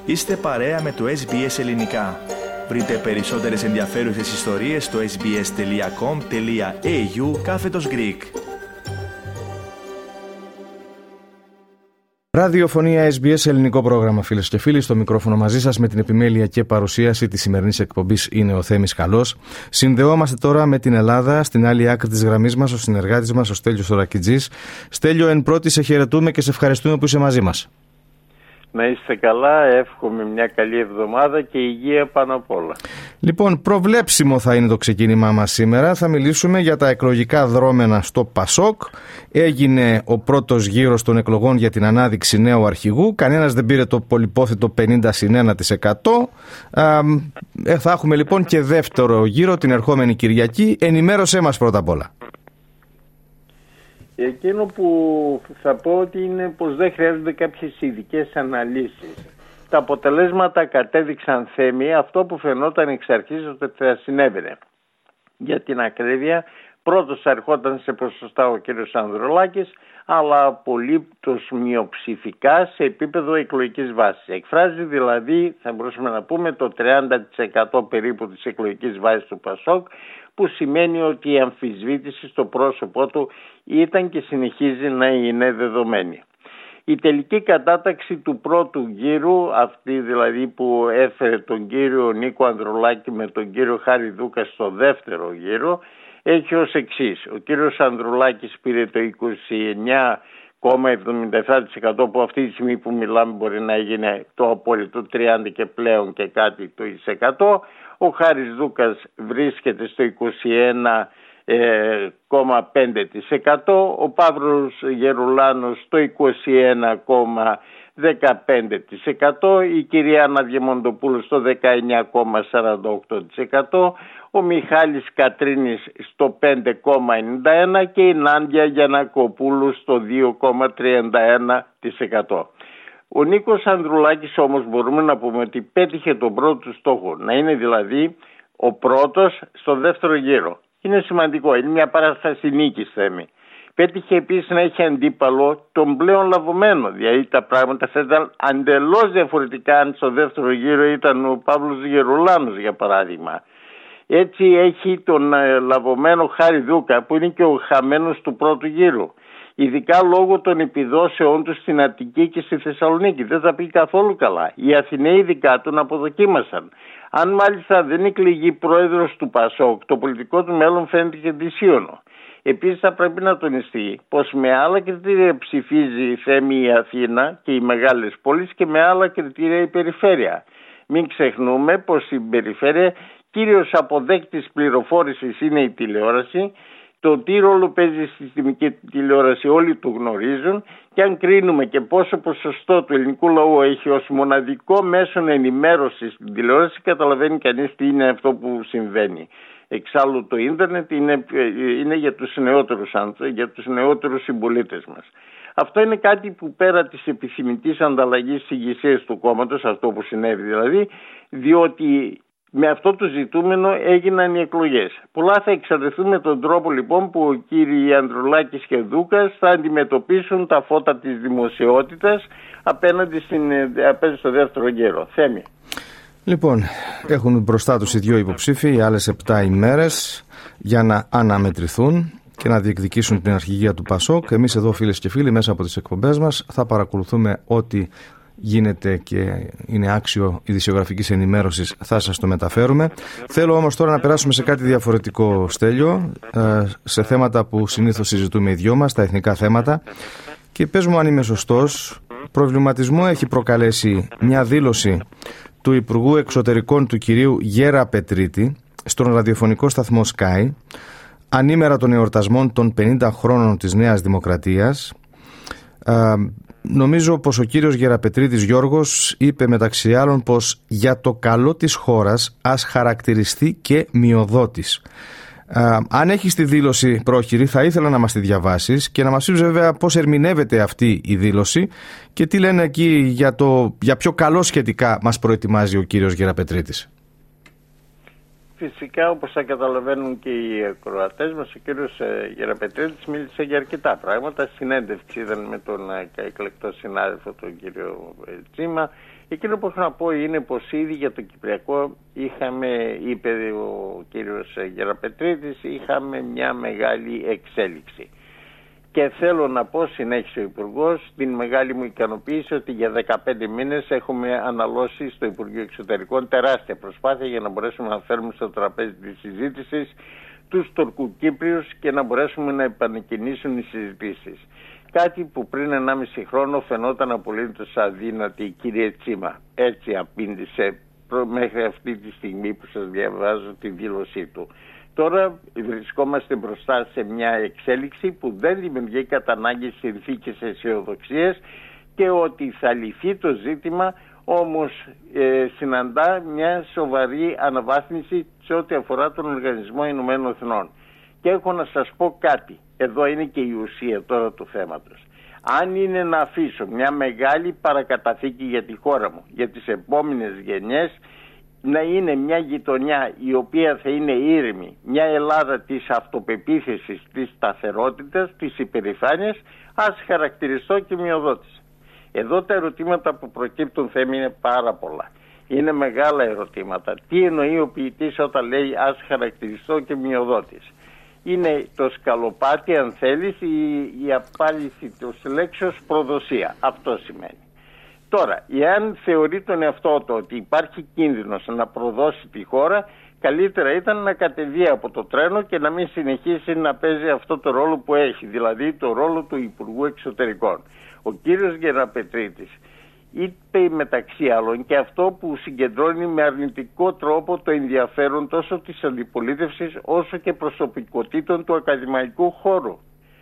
Είστε παρέα με το SBS Ελληνικά. Βρείτε περισσότερες ενδιαφέρουσες ιστορίες στο sbs.com.au/Greek. Ραδιοφωνία SBS, ελληνικό πρόγραμμα, φίλες και φίλοι. Στο μικρόφωνο μαζί σας με την επιμέλεια και παρουσίαση της σημερινής εκπομπής είναι ο Θέμης Καλός. Συνδεόμαστε τώρα με την Ελλάδα. Στην άλλη άκρη της γραμμής μας, ο συνεργάτης μας, ο Στέλιος Ρακιτζής. Στέλιο, εν πρώτη σε χαιρετούμε και σε ευχαριστούμε που είσαι μαζί μας. Να είστε καλά, εύχομαι μια καλή εβδομάδα και υγεία πάνω απ' όλα. Λοιπόν, προβλέψιμο θα είναι το ξεκίνημά μας σήμερα. Θα μιλήσουμε για τα εκλογικά δρόμενα στο Πασόκ. Έγινε ο πρώτος γύρος των εκλογών για την ανάδειξη νέου αρχηγού. Κανένας δεν πήρε το πολυπόθητο 50-1%. Θα έχουμε λοιπόν και δεύτερο γύρο την ερχόμενη Κυριακή. Ενημέρωσέ μας πρώτα απ' όλα. Εκείνο που θα πω ότι είναι πως δεν χρειάζονται κάποιες ειδικές αναλύσεις. Τα αποτελέσματα κατέδειξαν, Θέμη, αυτό που φαινόταν εξ αρχής ότι θα συνέβαινε. Για την ακρίβεια, πρώτος ερχόταν σε ποσοστά ο κύριος Ανδρουλάκης, αλλά απολύτως μειοψηφικά σε επίπεδο εκλογικής βάσης. Εκφράζει δηλαδή, θα μπορούσαμε να πούμε, το 30% περίπου της εκλογικής βάσης του Πασόκ, που σημαίνει ότι η αμφισβήτηση στο πρόσωπό του ήταν και συνεχίζει να είναι δεδομένη. Η τελική κατάταξη του πρώτου γύρου, αυτή δηλαδή που έφερε τον κύριο Νίκο Ανδρουλάκη με τον κύριο Χάρη Δούκα στο δεύτερο γύρο, έχει ως εξής. Ο κύριος Ανδρουλάκης πήρε το 29,77% που αυτή τη στιγμή που μιλάμε μπορεί να έγινε το απόλυτο 30 και πλέον και κάτι το 100%. Ο Χάρης Δούκας βρίσκεται στο 21,5%, ο Παύρος Γερουλάνος στο 21,15%, η κυρία Άννα Διαμοντοπούλου στο 19,48%, ο Μιχάλης Κατρίνης στο 5,91% και η Νάντια Γιαννακοπούλου στο 2,31%. Ο Νίκος Ανδρουλάκης όμως μπορούμε να πούμε ότι πέτυχε τον πρώτο του στόχο, να είναι δηλαδή ο πρώτος στο δεύτερο γύρο. Είναι σημαντικό, είναι μια παράσταση νίκης, Θέμη. Πέτυχε επίσης να έχει αντίπαλο τον πλέον λαβωμένο, δηλαδή τα πράγματα θα ήταν εντελώς διαφορετικά αν στο δεύτερο γύρο ήταν ο Παύλος Γερουλάνος για παράδειγμα. Έτσι έχει τον λαβωμένο Χάρη Δούκα που είναι και ο χαμένος του πρώτου γύρου. Ειδικά λόγω των επιδόσεών του στην Αττική και στη Θεσσαλονίκη. Δεν θα πει καθόλου καλά. Οι Αθηναίοι ειδικά τον αποδοκίμασαν. Αν μάλιστα δεν εκλεγεί πρόεδρος του Πασόκ, το πολιτικό του μέλλον φαίνεται και δυσίωνο. Επίσης θα πρέπει να τονιστεί πως με άλλα κριτήρια ψηφίζει η Θέμη η Αθήνα και οι μεγάλες πόλεις και με άλλα κριτήρια η περιφέρεια. Μην ξεχνούμε πως η περιφέρεια κύριος αποδέκτης πληροφόρησης είναι η τηλεόραση. Το τι ρόλο παίζει στη συστημική τηλεόραση όλοι το γνωρίζουν και αν κρίνουμε και πόσο ποσοστό του ελληνικού λαού έχει ως μοναδικό μέσο ενημέρωσης στην τηλεόραση, καταλαβαίνει κανείς τι είναι αυτό που συμβαίνει. Εξάλλου το ίντερνετ είναι για τους νεότερους άνθρωπους, για τους νεότερους συμπολίτες μας. Αυτό είναι κάτι που πέρα της επιθυμητής ανταλλαγής της ηγεσίας του κόμματος, αυτό που συνέβη δηλαδή, διότι με αυτό το ζητούμενο έγιναν οι εκλογές. Πολλά θα εξαρτηθούν με τον τρόπο λοιπόν που οι κύριοι Ανδρουλάκης και Δούκας θα αντιμετωπίσουν τα φώτα της δημοσιότητας απέναντι στο δεύτερο γύρο. Θέμη. Λοιπόν, έχουν μπροστά τους οι δύο υποψήφοι οι άλλες 7 ημέρες για να αναμετρηθούν και να διεκδικήσουν την αρχηγία του Πασόκ. Εμείς εδώ, φίλες και φίλοι, μέσα από τις εκπομπές μας θα παρακολουθούμε ό,τι γίνεται και είναι άξιο ειδησιογραφικής ενημέρωσης, θα σας το μεταφέρουμε. Θέλω όμως τώρα να περάσουμε σε κάτι διαφορετικό, Στέλιο, σε θέματα που συνήθως συζητούμε οι δυο μας, τα εθνικά θέματα. Και πες μου αν είμαι σωστός, προβληματισμό έχει προκαλέσει μια δήλωση του Υπουργού Εξωτερικών του κυρίου Γέρα Πετρίτη στον ραδιοφωνικό σταθμό Sky ανήμερα των εορτασμών των 50 χρόνων της Νέας Δημοκρατίας. Νομίζω πως ο κύριος Γεραπετρίτης Γιώργος είπε μεταξύ άλλων πως για το καλό της χώρας ας χαρακτηριστεί και μειοδότης. Αν έχεις τη δήλωση πρόχειρη θα ήθελα να μας τη διαβάσεις και να μας πεις βέβαια πώς ερμηνεύεται αυτή η δήλωση και τι λένε εκεί για ποιο καλό σχετικά μας προετοιμάζει ο κύριος Γεραπετρίτης. Φυσικά, όπως θα καταλαβαίνουν και οι ακροατές μας, ο κύριος Γεραπετρίτης μίλησε για αρκετά πράγματα. Συνέντευξη είδαν με τον εκλεκτό συνάδελφο, τον κύριο Τζίμα. Εκείνο που έχω να πω είναι πως ήδη για το Κυπριακό είπε ο κύριος Γεραπετρίτης, είχαμε μια μεγάλη εξέλιξη. Και θέλω να πω, συνέχισε ο Υπουργός, την μεγάλη μου ικανοποίηση ότι για 15 μήνες έχουμε αναλώσει στο Υπουργείο Εξωτερικών τεράστια προσπάθεια για να μπορέσουμε να φέρουμε στο τραπέζι της συζήτησης τους Τουρκοκύπριους και να μπορέσουμε να επανεκκινήσουν οι συζητήσεις. Κάτι που πριν 1,5 χρόνο φαινόταν απολύτως αδύνατη, κύριε Τσίμα. Έτσι απήντησε μέχρι αυτή τη στιγμή που σας διαβάζω τη δήλωσή του. Τώρα βρισκόμαστε μπροστά σε μια εξέλιξη που δεν δημιουργεί κατά ανάγκη συνθήκες αισιοδοξίας και ότι θα λυθεί το ζήτημα, όμως συναντά μια σοβαρή αναβάθμιση σε ό,τι αφορά τον Οργανισμό Ηνωμένων Εθνών. Και έχω να σας πω κάτι, εδώ είναι και η ουσία τώρα του θέματος. Αν είναι να αφήσω μια μεγάλη παρακαταθήκη για τη χώρα μου, για τις επόμενες γενιές, να είναι μια γειτονιά η οποία θα είναι ήρεμη, μια Ελλάδα της αυτοπεποίθησης, της σταθερότητας, της υπερηφάνειας, ας χαρακτηριστώ και μειοδότης. Εδώ τα ερωτήματα που προκύπτουν, Θέμη, είναι πάρα πολλά. Είναι μεγάλα ερωτήματα. Τι εννοεί ο ποιητής όταν λέει ας χαρακτηριστώ και μειοδότης? Είναι το σκαλοπάτι, αν θέλεις, η απάλυση της λέξεως προδοσία. Αυτό σημαίνει. Τώρα, εάν θεωρεί τον εαυτό του ότι υπάρχει κίνδυνος να προδώσει τη χώρα, καλύτερα ήταν να κατεβεί από το τρένο και να μην συνεχίσει να παίζει αυτό το ρόλο που έχει, δηλαδή το ρόλο του Υπουργού Εξωτερικών. Ο κύριος Γεραπετρίτης είπε μεταξύ άλλων και αυτό που συγκεντρώνει με αρνητικό τρόπο το ενδιαφέρον τόσο της αντιπολίτευσης όσο και προσωπικότητων του ακαδημαϊκού χώρου.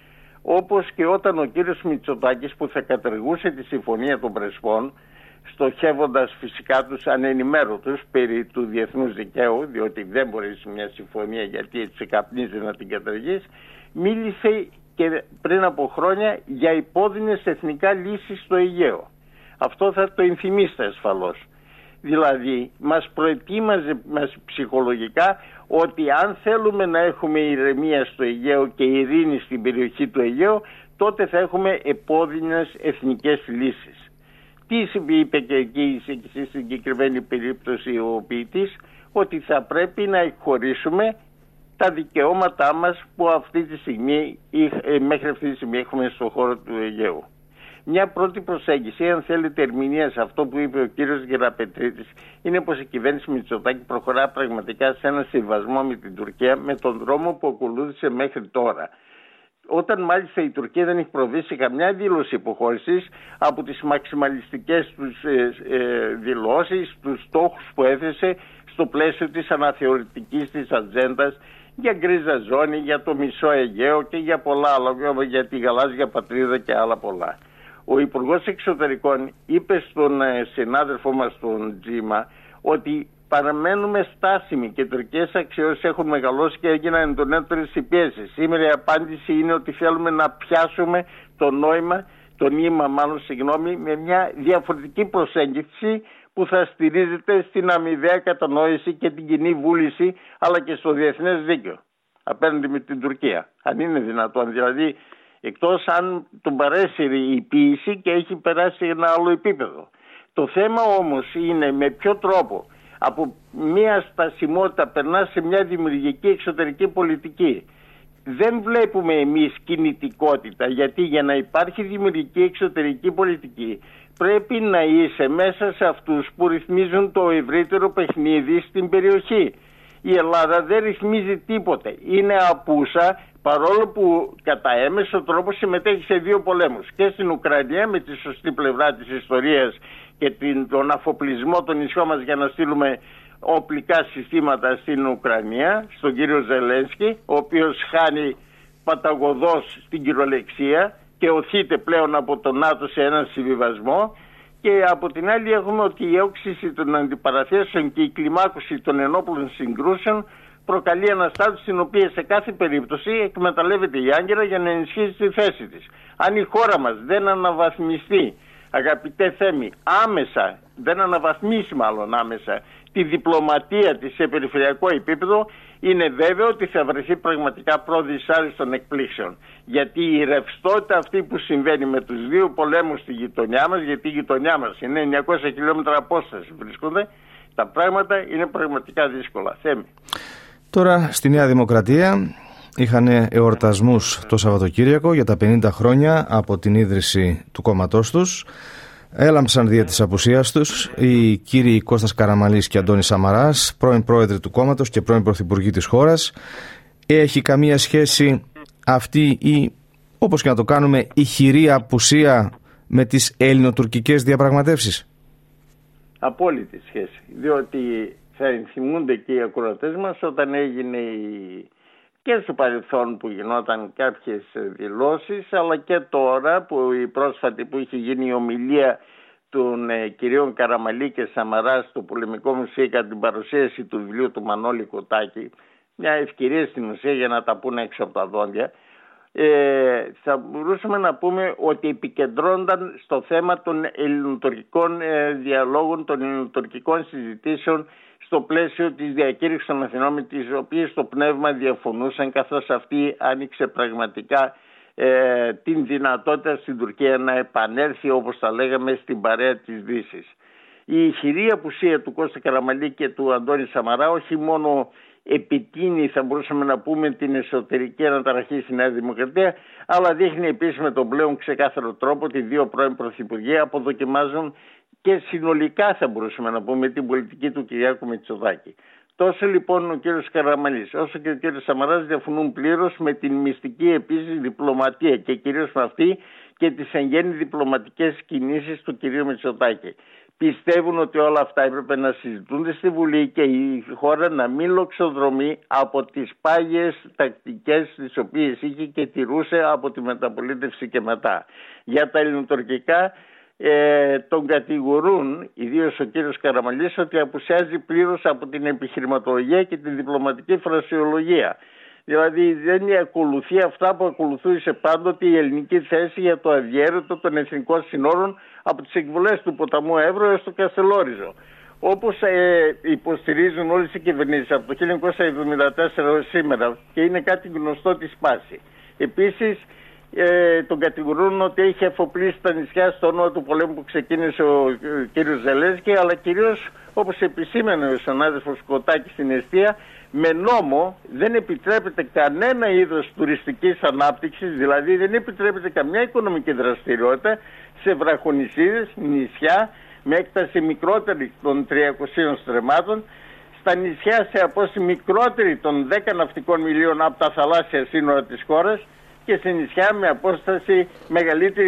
Όπως και όταν ο κύριος Μητσοτάκης, που θα καταργούσε τη Συμφωνία των Πρεσπών, στοχεύοντας φυσικά τους ανενημέρωτους περί του διεθνούς δικαίου, διότι δεν μπορεί μια συμφωνία γιατί έτσι καπνίζει να την καταργείς, μίλησε και πριν από χρόνια για υπόδεινες εθνικά λύσεις στο Αιγαίο. Αυτό θα το ενθυμίστε ασφαλώς. Δηλαδή μας προετοίμαζε ψυχολογικά ότι αν θέλουμε να έχουμε ηρεμία στο Αιγαίο και ειρήνη στην περιοχή του Αιγαίου, τότε θα έχουμε επώδυνες εθνικές λύσεις. Τι είπε και εκεί στη συγκεκριμένη περίπτωση ο ποιητής? Ότι θα πρέπει να εκχωρήσουμε τα δικαιώματά μας που μέχρι αυτή τη στιγμή έχουμε στον χώρο του Αιγαίου. Μια πρώτη προσέγγιση, αν θέλετε ερμηνεία σε αυτό που είπε ο κύριος Γεραπετρίτης, είναι πως η κυβέρνηση Μητσοτάκη προχωρά πραγματικά σε ένα συμβασμό με την Τουρκία με τον δρόμο που ακολούθησε μέχρι τώρα. Όταν μάλιστα η Τουρκία δεν έχει προβεί σε καμιά δήλωση υποχώρησης από τις μαξιμαλιστικές τους δηλώσεις, τους στόχους που έθεσε στο πλαίσιο της αναθεωρητικής της ατζέντας για γκρίζα ζώνη, για το μισό Αιγαίο και για πολλά άλλα, για τη γαλάζια πατρίδα και άλλα πολλά. Ο Υπουργός Εξωτερικών είπε στον συνάδελφό μας τον Τζίμα ότι παραμένουμε στάσιμοι και οι τουρκικές αξιώσεις έχουν μεγαλώσει και έγιναν εντονότερες οι πιέσεις. Σήμερα η απάντηση είναι ότι θέλουμε να πιάσουμε το νήμα με μια διαφορετική προσέγγιση που θα στηρίζεται στην αμοιβαία κατανόηση και την κοινή βούληση, αλλά και στο διεθνές δίκαιο απέναντι με την Τουρκία. Αν είναι δυνατόν, δηλαδή, εκτός αν τον παρέσει η ποίηση και έχει περάσει σε ένα άλλο επίπεδο. Το θέμα όμως είναι με ποιο τρόπο από μια στασιμότητα περνά σε μια δημιουργική εξωτερική πολιτική. Δεν βλέπουμε εμείς κινητικότητα, γιατί για να υπάρχει δημιουργική εξωτερική πολιτική πρέπει να είσαι μέσα σε αυτούς που ρυθμίζουν το ευρύτερο παιχνίδι στην περιοχή. Η Ελλάδα δεν ρυθμίζει τίποτε. Είναι απούσα, παρόλο που κατά έμεσο τρόπο συμμετέχει σε δύο πολέμους. Και στην Ουκρανία με τη σωστή πλευρά της ιστορίας και τον αφοπλισμό των νησιών μας για να στείλουμε οπλικά συστήματα στην Ουκρανία, στον κύριο Ζελένσκι, ο οποίος χάνει παταγωδώς στην κυριολεξία και οθείται πλέον από το ΝΑΤΟ σε έναν συμβιβασμό. Και από την άλλη έχουμε ότι η όξυση των αντιπαραθέσεων και η κλιμάκωση των ενόπλων συγκρούσεων προκαλεί αναστάτωση στην οποία σε κάθε περίπτωση εκμεταλλεύεται η Άγκυρα για να ενισχύσει τη θέση της. Αν η χώρα μας δεν αναβαθμιστεί αγαπητέ Θέμη, άμεσα, δεν αναβαθμίσει μάλλον άμεσα, τη διπλωματία της σε περιφερειακό επίπεδο, είναι βέβαιο ότι θα βρεθεί πραγματικά πρόοδος άριστων εκπλήξεων. Γιατί η ρευστότητα αυτή που συμβαίνει με τους δύο πολέμους στη γειτονιά μας, γιατί η γειτονιά μας είναι 900 χιλιόμετρα απόσταση βρίσκονται, τα πράγματα είναι πραγματικά δύσκολα. Θέμη. Τώρα στη Νέα Δημοκρατία είχαν εορτασμούς το Σαββατοκύριακο για τα 50 χρόνια από την ίδρυση του κόμματός τους. Έλαμψαν δια της απουσίας τους οι κύριοι Κώστας Καραμανλής και Αντώνης Σαμαράς, πρώην πρόεδροι του κόμματος και πρώην πρωθυπουργοί της χώρας. Έχει καμία σχέση αυτή η, όπως και να το κάνουμε, ηχηρή απουσία με τις ελληνοτουρκικές διαπραγματεύσεις? Απόλυτη σχέση, διότι θα ενθυμούνται και οι ακροατές μας όταν έγινε και στο παρελθόν που γινόταν κάποιες δηλώσεις, αλλά και τώρα που η πρόσφατη που είχε γίνει η ομιλία των κυρίων Καραμανλή και Σαμαρά στο Πολεμικό Μουσείο κατά την παρουσίαση του βιβλίου του Μανώλη Κοτάκη, μια ευκαιρία στην ουσία για να τα πούνε έξω από τα δόντια, θα μπορούσαμε να πούμε ότι επικεντρώνονταν στο θέμα των ελληνοτουρκικών διαλόγων, των ελληνοτουρκικών συζητήσεων στο πλαίσιο της διακήρυξης των Αθηνών, με τις οποίες το πνεύμα διαφωνούσαν, καθώς αυτή άνοιξε πραγματικά την δυνατότητα στην Τουρκία να επανέλθει, όπως τα λέγαμε, στην παρέα της Δύσης. Η ηχηρή απουσία του Κώστα Καραμανλή και του Αντώνη Σαμαρά όχι μόνο επιτείνει, θα μπορούσαμε να πούμε, την εσωτερική αναταραχή στη Νέα Δημοκρατία, αλλά δείχνει επίσης με τον πλέον ξεκάθαρο τρόπο ότι οι δύο πρώην πρωθυπουργοί αποδοκιμάζουν και συνολικά, θα μπορούσαμε να πούμε, την πολιτική του Κυριάκου Μητσοτάκη. Τόσο λοιπόν ο κύριος Καραμανλής όσο και ο κύριος Σαμαράς διαφωνούν πλήρως με την μυστική επίσης διπλωματία και κυρίως με αυτή και τις εν γέννη διπλωματικές κινήσεις του κυρίου Μητσοτάκη. Πιστεύουν ότι όλα αυτά έπρεπε να συζητούνται στη Βουλή και η χώρα να μην λοξοδρομεί από τις πάγιες τακτικές τις οποίες είχε και τηρούσε από τη μεταπολίτευση και μετά. Για τα ελληνοτουρκικά τον κατηγορούν, ιδίως ο κύριος Καραμανλής, ότι απουσιάζει πλήρως από την επιχειρηματολογία και την διπλωματική φρασιολογία. Δηλαδή δεν ακολουθεί αυτά που ακολουθούσε πάντοτε η ελληνική θέση για το αδιέρετο των εθνικών συνόρων από τις εκβολές του ποταμού Εύρω έως το Καστελόριζο. Όπως υποστηρίζουν όλες οι κυβερνήσεις από το 1974 έως σήμερα, και είναι κάτι γνωστό τη σπάση. Επίσης τον κατηγορούν ότι έχει αφοπλίσει τα νησιά στο όνομα του πολέμου που ξεκίνησε ο κύριος Ζελένσκι, αλλά κυρίως, όπως επισήμανε ο συνάδελφος Κοτάκη στην εστία, με νόμο δεν επιτρέπεται κανένα είδος τουριστικής ανάπτυξης, δηλαδή δεν επιτρέπεται καμιά οικονομική δραστηριότητα σε βραχονησίδες, νησιά με έκταση μικρότερη των 300 στρεμμάτων, στα νησιά σε απόσταση μικρότερη των 10 ναυτικών μιλίων από τα θαλάσσια σύνορα της χώρας και σε νησιά με απόσταση μεγαλύτερη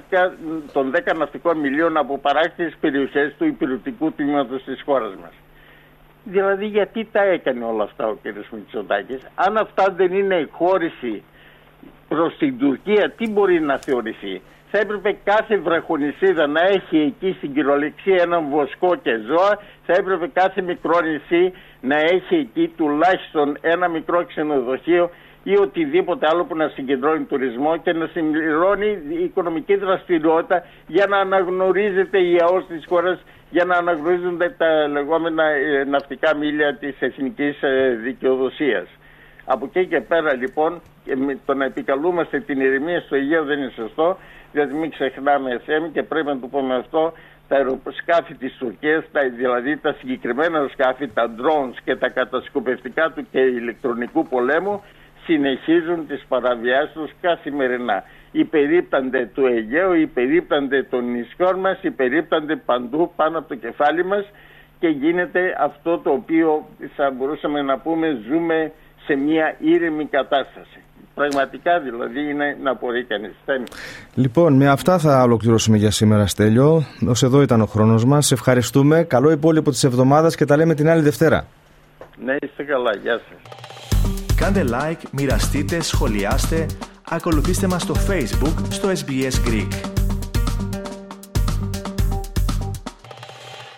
των 10 ναυτικών μιλίων από παράκτιες περιοχές του υπηρετικού τμήματος της χώρας μας. Δηλαδή γιατί τα έκανε όλα αυτά ο κ. Μητσοτάκης? Αν αυτά δεν είναι εκχώρηση προς την Τουρκία, τι μπορεί να θεωρηθεί? Θα έπρεπε κάθε βραχονησίδα να έχει εκεί στην κυριολεξία έναν βοσκό και ζώα, θα έπρεπε κάθε μικρό νησί να έχει εκεί τουλάχιστον ένα μικρό ξενοδοχείο ή οτιδήποτε άλλο που να συγκεντρώνει τουρισμό και να συμπληρώνει οικονομική δραστηριότητα για να αναγνωρίζεται η ΑΟΣ της χώρας, για να αναγνωρίζονται τα λεγόμενα ναυτικά μίλια της εθνικής δικαιοδοσίας. Από εκεί και πέρα λοιπόν, το να επικαλούμαστε την ηρεμία στο Αιγαίο δεν είναι σωστό, γιατί μην ξεχνάμε, Θέμη, και πρέπει να το πούμε αυτό, τα αεροσκάφη της Τουρκίας, δηλαδή τα συγκεκριμένα αεροσκάφη, τα drones και τα κατασκοπευτικά του και ηλεκτρονικού πολέμου, συνεχίζουν τις παραβιάσεις τους καθημερινά. Υπερίπτανται του Αιγαίου, υπερίπτανται των νησιών μας, υπερίπτανται παντού πάνω από το κεφάλι μας και γίνεται αυτό το οποίο θα μπορούσαμε να πούμε ζούμε σε μια ήρεμη κατάσταση. Πραγματικά δηλαδή είναι να μπορεί κανείς. Λοιπόν, με αυτά θα ολοκληρώσουμε για σήμερα, Στέλιο. Ως εδώ ήταν ο χρόνος μας. Σε ευχαριστούμε. Καλό υπόλοιπο της εβδομάδας και τα λέμε την άλλη Δευτέρα. Ναι, είστε καλά. Γεια σας. Κάντε like, μοιραστείτε, σχολιάστε, ακολουθήστε μας στο Facebook, στο SBS Greek.